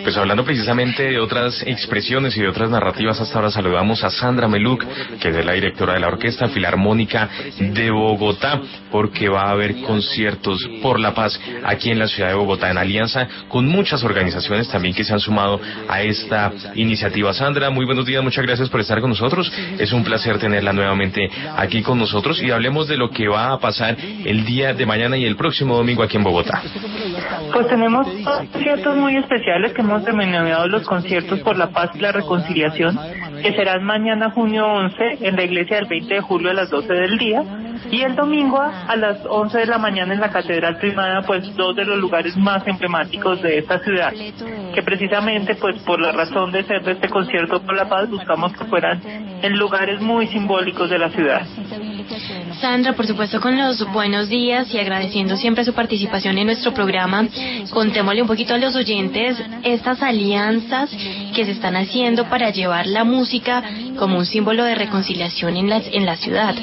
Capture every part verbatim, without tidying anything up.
Pues hablando precisamente de otras expresiones y de otras narrativas, hasta ahora saludamos a Sandra Meluc, que es la directora de la Orquesta Filarmónica de Bogotá, porque va a haber conciertos por la paz aquí en la ciudad de Bogotá, en alianza con muchas organizaciones también que se han sumado a esta iniciativa. Sandra, muy buenos días, muchas gracias por estar con nosotros. Es un placer tenerla nuevamente aquí con nosotros y hablemos de lo que va a pasar el día de mañana y el próximo domingo aquí en Bogotá. Pues tenemos conciertos muy especiales que hemos denominado los conciertos por la paz y la reconciliación, que serán mañana junio once en la iglesia del veinte de julio a las doce del día, y el domingo a las once de la mañana en la Catedral Primada, pues dos de los lugares más emblemáticos de esta ciudad, que precisamente pues por la razón de ser de este concierto por la paz buscamos que fueran en lugares muy simbólicos de la ciudad. Sandra, por supuesto, con los buenos días y agradeciendo siempre su participación en nuestro programa, contémosle un poquito a los oyentes estas alianzas que se están haciendo para llevar la música como un símbolo de reconciliación en la, en la ciudad.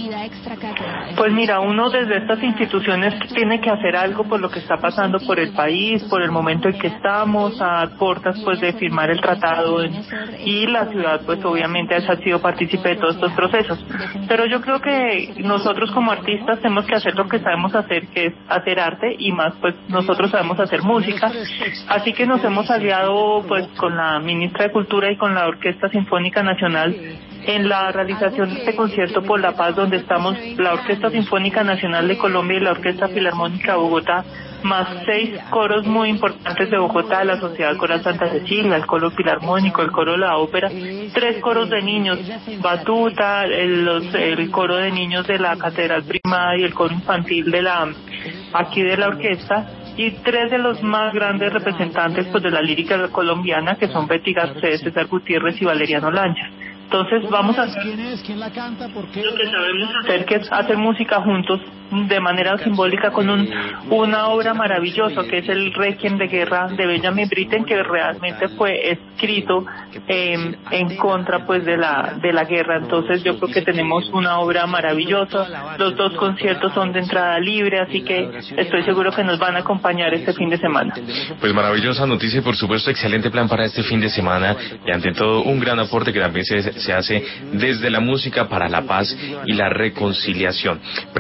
Pues mira, uno desde estas instituciones tiene que hacer algo por lo que está pasando por el país, por el momento en que estamos, a puertas pues de firmar el tratado en, y la ciudad pues obviamente ha sido partícipe de todos estos procesos. Pero yo creo que nosotros como artistas tenemos que hacer lo que sabemos hacer, que es hacer arte, y más pues nosotros sabemos hacer música, así que nos hemos aliado pues con la ministra de Cultura y con la Orquesta Sinfónica Nacional en la realización de este concierto por la paz, donde estamos la Orquesta Sinfónica Nacional de Colombia y la Orquesta Filarmónica de Bogotá, más seis coros muy importantes de Bogotá, la Sociedad Coral Santa Cecilia, el Coro Filarmónico, el Coro de la Ópera, tres coros de niños, Batuta, el, los, el coro de niños de la Catedral Primada y el coro infantil de la aquí de la orquesta, y tres de los más grandes representantes pues de la lírica colombiana, que son Betty Garcés, César Gutiérrez y Valeriano Lancha. Entonces vamos a hacer lo que sabemos hacer, que es hacer música juntos de manera simbólica con un, una obra maravillosa que es el Requiem de Guerra de Benjamin Britten, que realmente fue escrito eh, en contra pues de la de la guerra. Entonces yo creo que tenemos una obra maravillosa. Los dos conciertos son de entrada libre, así que estoy seguro que nos van a acompañar este fin de semana. Pues maravillosa noticia y por supuesto excelente plan para este fin de semana, y ante todo un gran aporte que también se, se hace desde la música para la paz y la reconciliación.